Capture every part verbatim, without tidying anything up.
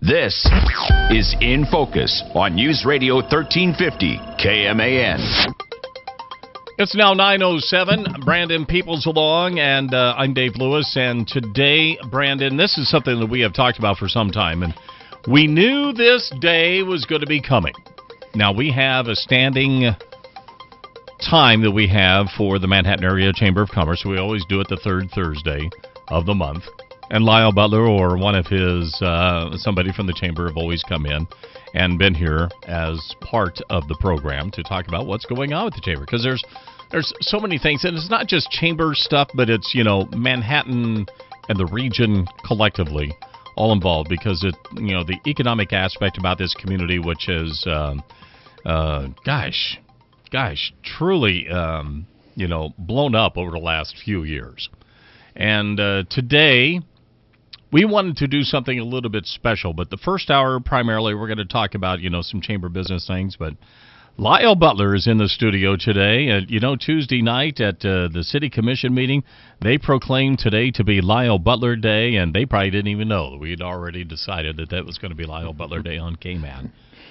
This is In Focus on News Radio thirteen fifty K M A N. It's now nine oh seven. Brandon Peoples along, and uh, I'm Dave Lewis. And today, Brandon, this is something that we have talked about for some time, and we knew this day was going to be coming. Now, we have a standing time that we have for the Manhattan Area Chamber of Commerce. We always do it the third Thursday of the month. And Lyle Butler or one of his, uh, somebody from the Chamber have always come in and been here as part of the program to talk about what's going on with the Chamber. Because there's there's so many things, and it's not just Chamber stuff, but it's, you know, Manhattan and the region collectively all involved, because it, you know, the economic aspect about this community, which is, um, uh, gosh, gosh, truly, um, you know, blown up over the last few years. And uh, today, we wanted to do something a little bit special, but the first hour, primarily, we're going to talk about, you know, some chamber business things. But Lyle Butler is in the studio today. Uh, you know, Tuesday night at uh, the City Commission meeting, they proclaimed today to be Lyle Butler Day, and they probably didn't even know that we had already decided that that was going to be Lyle Butler Day on K-Man.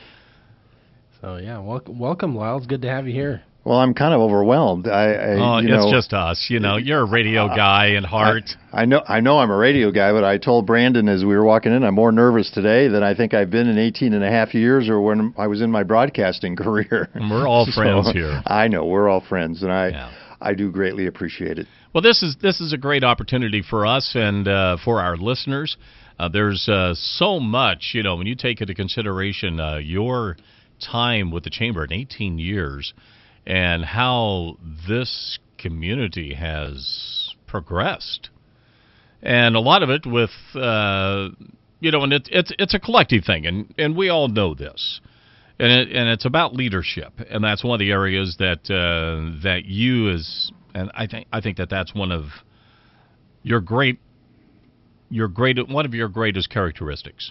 So, yeah, welcome, welcome, Lyle. It's good to have you here. Well, I'm kind of overwhelmed. I, I oh, you it's know, just us. You know, you're a radio guy in heart. I, I know, I know, I'm a radio guy, but I told Brandon as we were walking in, I'm more nervous today than I think I've been in eighteen and a half years, or when I was in my broadcasting career. And we're all friends so, here. I know, we're all friends, and I, yeah. I do greatly appreciate it. Well, this is this is a great opportunity for us and uh, for our listeners. Uh, there's uh, so much, you know, when you take into consideration uh, your time with the Chamber in eighteen years. And how this community has progressed, and a lot of it with, uh, you know, and it's it's it's a collective thing, and, and we all know this, and it, and it's about leadership, and that's one of the areas that uh, that you is, and I think I think that that's one of your great your great one of your greatest characteristics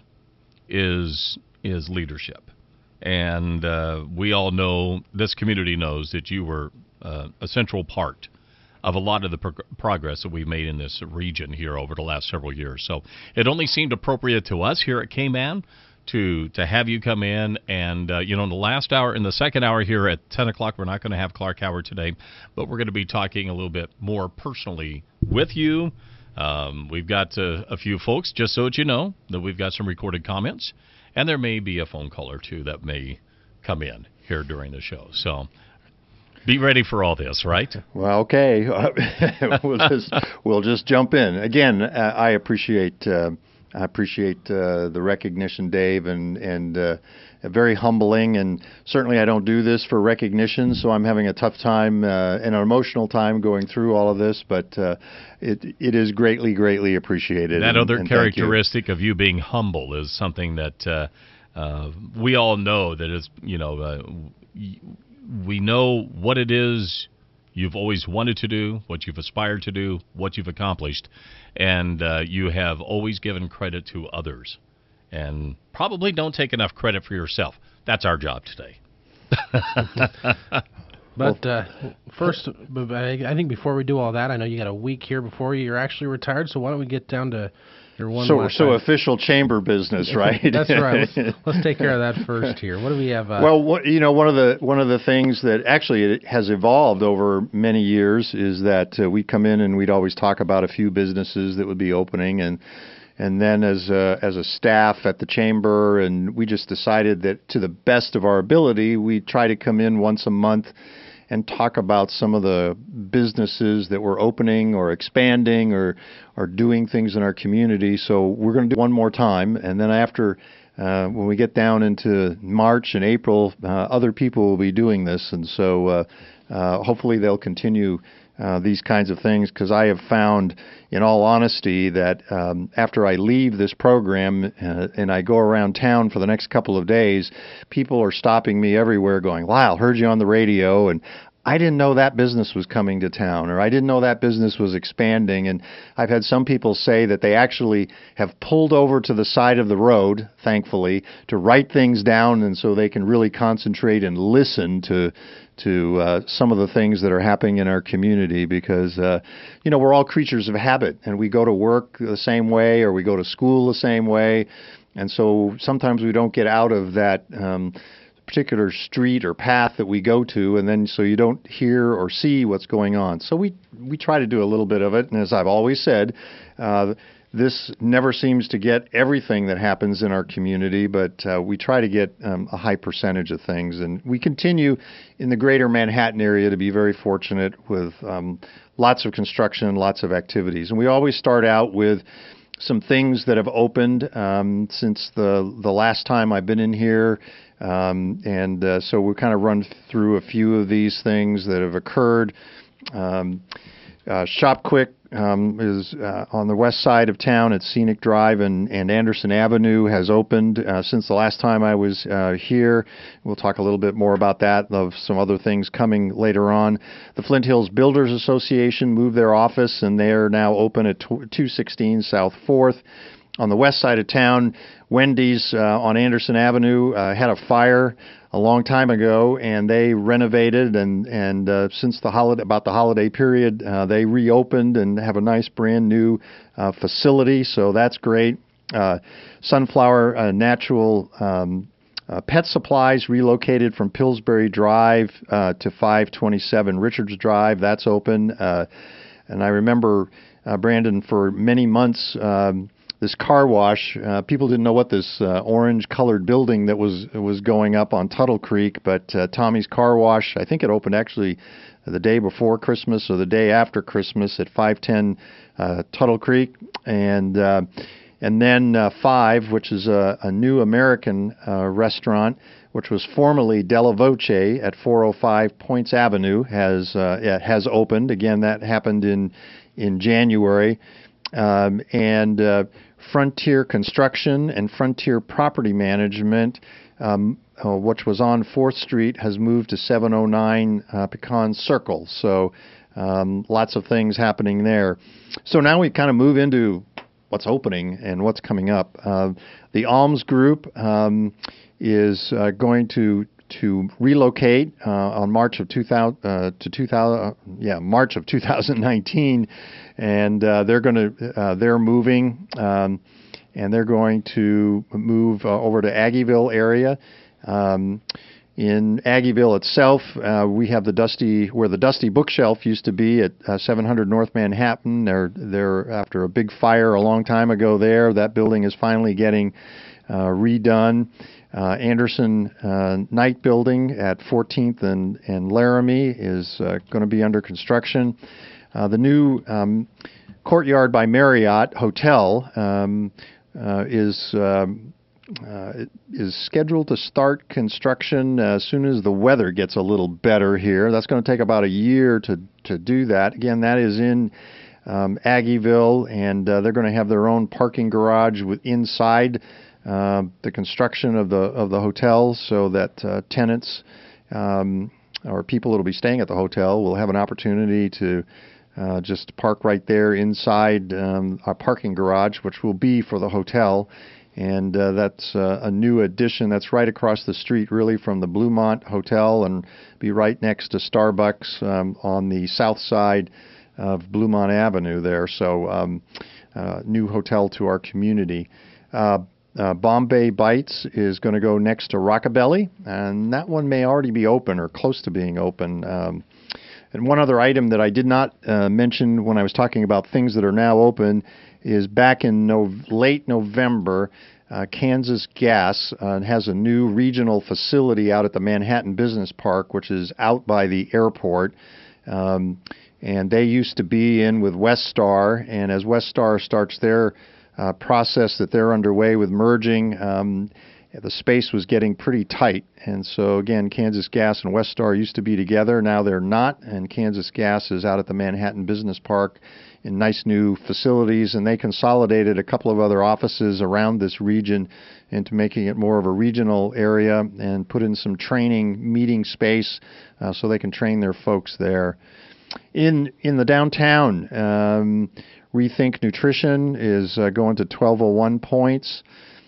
is is leadership. And uh, we all know, this community knows, that you were uh, a central part of a lot of the prog- progress that we've made in this region here over the last several years. So it only seemed appropriate to us here at K-Man to to have you come in. And, uh, you know, in the last hour, in the second hour here at ten o'clock, we're not going to have Clark Howard today, but we're going to be talking a little bit more personally with you. Um, we've got uh, a few folks, just so that you know, that we've got some recorded comments. And there may be a phone call or two that may come in here during the show. So be ready for all this, right? Well, okay. we'll just we'll just jump in. Again, uh, I appreciate uh, I appreciate uh, the recognition, Dave, and and uh, very humbling. And certainly, I don't do this for recognition, so I'm having a tough time uh, and an emotional time going through all of this. But uh, it it is greatly, greatly appreciated. That and, other and characteristic of you being humble is something that uh, uh, we all know that is, you know, uh, we know what it is you've always wanted to do, what you've aspired to do, what you've accomplished, and uh, you have always given credit to others, and probably don't take enough credit for yourself. That's our job today. But uh, first, I think before we do all that, I know you got a week here before you're actually retired, so why don't we get down to your one so, last So time. official chamber business, right? That's right. Let's, let's take care of that first here. What do we have? Uh, well, what, you know, one of the one of the things that actually it has evolved over many years is that uh, we come in and we'd always talk about a few businesses that would be opening, and and then as a, as a staff at the chamber, and we just decided that to the best of our ability, we try to come in once a month and talk about some of the businesses that we're opening or expanding or or doing things in our community. So we're going to do one more time, and then after, uh, when we get down into March and April, uh, other people will be doing this, and so uh, uh, hopefully they'll continue uh, these kinds of things, because I have found, in all honesty, that um, after I leave this program uh, and I go around town for the next couple of days, people are stopping me everywhere going, Lyle, heard you on the radio, and I didn't know that business was coming to town, or I didn't know that business was expanding. And I've had some people say that they actually have pulled over to the side of the road, thankfully, to write things down, and so they can really concentrate and listen to to uh, some of the things that are happening in our community, because, uh, you know, we're all creatures of habit, and we go to work the same way, or we go to school the same way. And so sometimes we don't get out of that um, particular street or path that we go to, and then so you don't hear or see what's going on. So we we try to do a little bit of it, and as I've always said, uh, this never seems to get everything that happens in our community, but uh, we try to get um, a high percentage of things. And we continue in the greater Manhattan area to be very fortunate with um, lots of construction, lots of activities. And we always start out with some things that have opened um, since the the last time I've been in here. Um, and uh, so we'll kind of run through a few of these things that have occurred. Um, uh, Shop Quick um, is uh, on the west side of town at Scenic Drive, and, and Anderson Avenue has opened uh, since the last time I was uh, here. We'll talk a little bit more about that, of some other things coming later on. The Flint Hills Builders Association moved their office, and they are now open at two sixteen South fourth. On the west side of town, Wendy's uh, on Anderson Avenue uh, had a fire a long time ago, and they renovated, and and uh, since the holiday, about the holiday period, uh, they reopened and have a nice brand new uh, facility. So that's great. Uh, Sunflower uh, Natural um, uh, Pet Supplies relocated from Pillsbury Drive uh, to five twenty-seven Richards Drive. That's open, uh, and I remember uh, Brandon for many months. Um, This car wash, uh, people didn't know what this uh, orange-colored building that was was going up on Tuttle Creek, but uh, Tommy's Car Wash, I think it opened actually the day before Christmas or the day after Christmas at five ten uh, Tuttle Creek, and uh, and then uh, Five, which is a, a new American uh, restaurant, which was formerly Della Voce at four oh five Points Avenue, has uh, has opened again. That happened in in January. Um, and uh, Frontier Construction and Frontier Property Management, um, uh, which was on fourth Street, has moved to seven oh nine uh, Pecan Circle. So um, lots of things happening there. So now we kind of move into what's opening and what's coming up. Uh, the Alms Group um, is uh, going to to relocate uh, on March of two thousand uh, to two thousand uh, yeah March of two thousand nineteen, and uh, they're going to uh, they're moving um, and they're going to move uh, over to Aggieville area. Um, in Aggieville itself, uh, we have the Dusty where the Dusty Bookshelf used to be at uh, seven hundred North Manhattan. They're they're after a big fire a long time ago there. That building is finally getting uh, redone. Uh, Anderson uh, Knight Building at fourteenth and, and Laramie is uh, going to be under construction. Uh, the new um, Courtyard by Marriott Hotel um, uh, is um, uh, is scheduled to start construction uh, as soon as the weather gets a little better here. That's going to take about a year to, to do that. Again, that is in um, Aggieville, and uh, they're going to have their own parking garage with inside Uh, the construction of the of the hotel, so that uh, tenants um, or people that will be staying at the hotel will have an opportunity to uh, just park right there inside um, our parking garage, which will be for the hotel. And uh, that's uh, a new addition that's right across the street, really, from the Bluemont Hotel, and be right next to Starbucks um, on the south side of Bluemont Avenue there. So um, uh, new hotel to our community. Uh, Uh, Bombay Bites is going to go next to Rockabelly, and that one may already be open or close to being open. Um, and one other item that I did not uh, mention when I was talking about things that are now open is back in no- late November, uh, Kansas Gas uh, has a new regional facility out at the Manhattan Business Park, which is out by the airport. Um, and they used to be in with Westar, and as Westar starts their Uh, process that they're underway with merging, um, the space was getting pretty tight. And so, again, Kansas Gas and Westar used to be together. Now they're not, and Kansas Gas is out at the Manhattan Business Park in nice new facilities, and they consolidated a couple of other offices around this region into making it more of a regional area and put in some training meeting space uh, so they can train their folks there. In, in the downtown, um, Rethink Nutrition is uh, going to twelve oh one Points.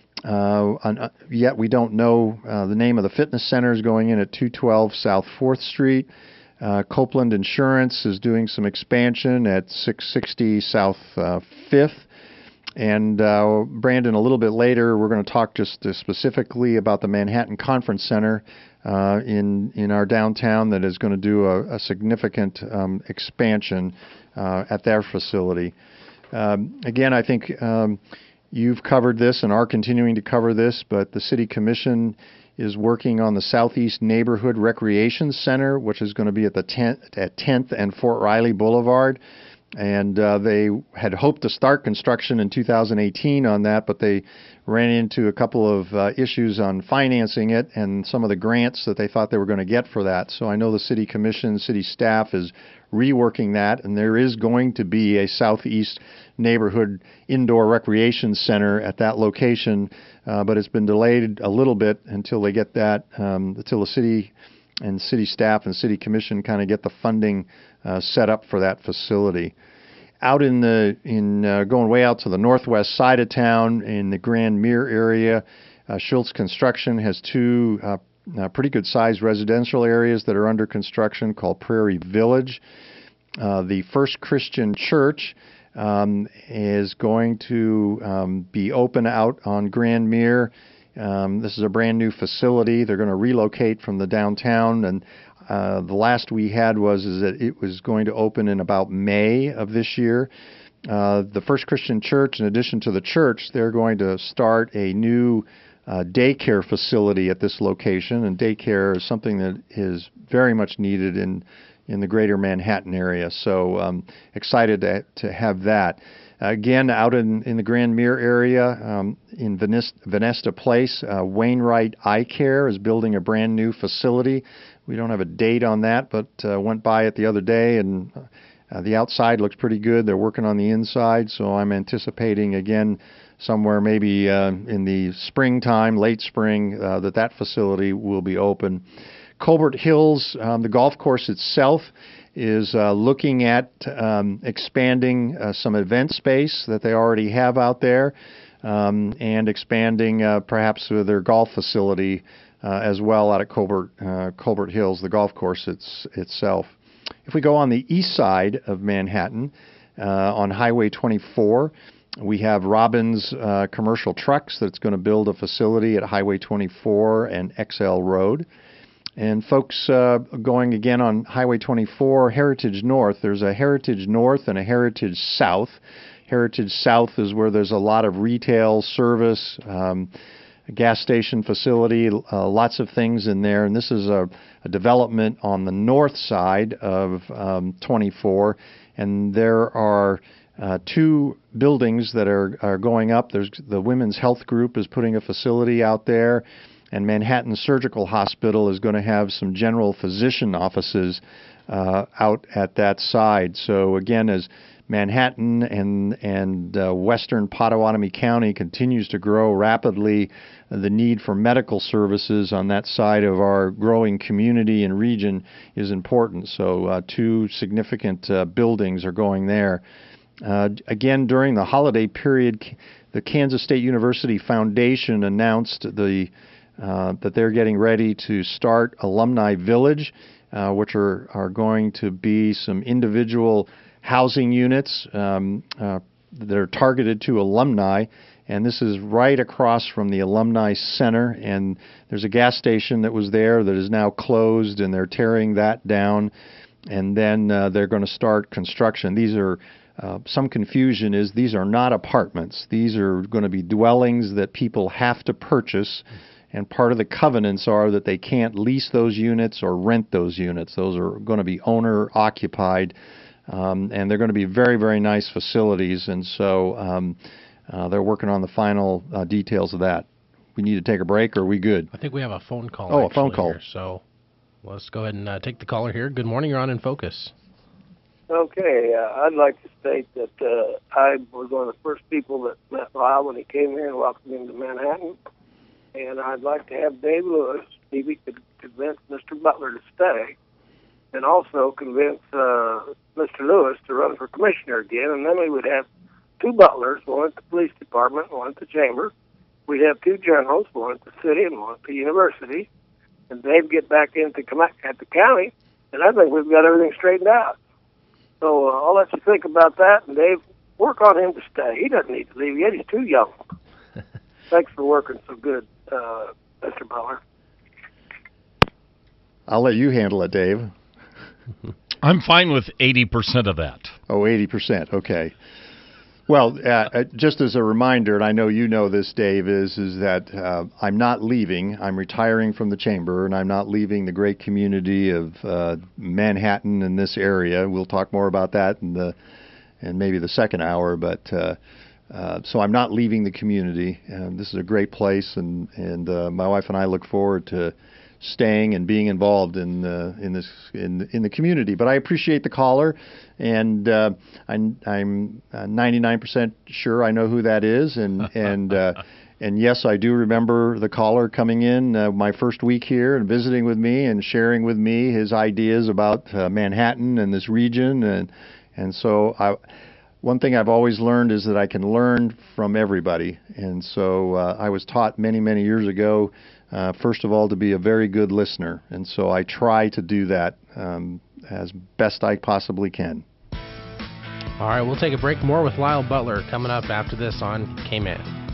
Uh, uh, yet we don't know uh, the name of the fitness center is going in at two twelve South fourth Street. Uh, Copeland Insurance is doing some expansion at six sixty South uh, fifth. And uh, Brandon, a little bit later, we're going to talk just uh, specifically about the Manhattan Conference Center uh, in in our downtown that is going to do a, a significant um, expansion uh, at their facility. Um, again, I think um, you've covered this and are continuing to cover this, but the City Commission is working on the Southeast Neighborhood Recreation Center, which is going to be at the tenth, at tenth and Fort Riley Boulevard. And uh, they had hoped to start construction in two thousand eighteen on that, but they ran into a couple of uh, issues on financing it and some of the grants that they thought they were going to get for that. So I know the City Commission, city staff is reworking that, and there is going to be a Southeast Neighborhood Indoor Recreation Center at that location, uh, but it's been delayed a little bit until they get that, um, until the city and city staff and City Commission kind of get the funding uh, set up for that facility. Out in the in uh, going way out to the northwest side of town in the Grand Mere area, uh, Schultz Construction has two uh, uh, pretty good sized residential areas that are under construction called Prairie Village. Uh, the First Christian Church um, is going to um, be open out on Grand Mere. Um, this is a brand new facility. They're going to relocate from the downtown, and uh, the last we had was is that it was going to open in about May of this year. Uh, the First Christian Church, in addition to the church, they're going to start a new uh, daycare facility at this location, and daycare is something that is very much needed in in the greater Manhattan area. So um, excited to to have that. Again, out in, in the Grand Mere area, um, in Venesta, Venesta Place, uh, Wainwright Eye Care is building a brand new facility. We don't have a date on that, but uh, went by it the other day, and uh, the outside looks pretty good. They're working on the inside, so I'm anticipating, again, somewhere maybe uh, in the springtime, late spring, uh, that that facility will be open. Colbert Hills, um, the golf course itself, is uh, looking at um, expanding uh, some event space that they already have out there, um, and expanding uh, perhaps their golf facility uh, as well out at Colbert uh, Colbert Hills, the golf course it's, itself. If we go on the east side of Manhattan, uh, on Highway twenty-four, we have Robbins uh, Commercial Trucks that's going to build a facility at Highway twenty-four and X L Road. And folks uh, going again on Highway twenty-four, Heritage North, there's a Heritage North and a Heritage South. Heritage South is where there's a lot of retail, service, um, a gas station facility, uh, lots of things in there. And this is a, a development on the north side of um, twenty-four. And there are uh, two buildings that are, are going up. There's the Women's Health Group is putting a facility out there. And Manhattan Surgical Hospital is going to have some general physician offices uh, out at that side. So again, as Manhattan and and uh, western Pottawatomie County continues to grow rapidly, the need for medical services on that side of our growing community and region is important. So uh, two significant uh, buildings are going there. Uh, again, during the holiday period, the Kansas State University Foundation announced the Uh, that they're getting ready to start Alumni Village, uh, which are, are going to be some individual housing units um, uh, that are targeted to alumni. And this is right across from the Alumni Center. And there's a gas station that was there that is now closed, and they're tearing that down. And then uh, they're going to start construction. These are Uh, some confusion is these are not apartments. These are going to be dwellings that people have to purchase, and part of the covenants are that they can't lease those units or rent those units. Those are going to be owner-occupied, um, and they're going to be very, very nice facilities, and so um, uh, they're working on the final uh, details of that. We need to take a break, or are we good? I think we have a phone call. Oh, a phone call. Here, so let's go ahead and uh, take the caller here. Good morning. You're on In Focus. Okay, uh, I'd like to state that uh, I was one of the first people that met Lyle when he came here and welcomed him to Manhattan. And I'd like to have Dave Lewis, maybe could convince Mister Butler to stay, and also convince uh, Mister Lewis to run for commissioner again. And then we would have two butlers, one at the police department, one at the chamber. We'd have two generals, one at the city and one at the university. And they'd get back into at the county, and I think we've got everything straightened out. So uh, I'll let you think about that. And Dave, work on him to stay. He doesn't need to leave yet. He's too young. Thanks for working so good, uh, Mister Butler. I'll let you handle it, Dave. I'm fine with eighty percent of that. Oh, eighty percent. Okay. Well, uh, just as a reminder, and I know you know this, Dave, is is that uh, I'm not leaving. I'm retiring from the Chamber, and I'm not leaving the great community of uh, Manhattan and this area. We'll talk more about that in the in maybe the second hour. But uh, uh, so I'm not leaving the community. And this is a great place, and and uh, my wife and I look forward to staying and being involved in uh, in this in in the community. But I appreciate the caller, and uh, I'm I'm ninety-nine percent sure I know who that is, and and uh, and yes, I do remember the caller coming in uh, my first week here and visiting with me and sharing with me his ideas about uh, Manhattan and this region, and and so I. One thing I've always learned is that I can learn from everybody, and so uh, I was taught many, many years ago, uh, first of all, to be a very good listener, and so I try to do that um, as best I possibly can. All right, we'll take a break. More with Lyle Butler coming up after this on K-Man.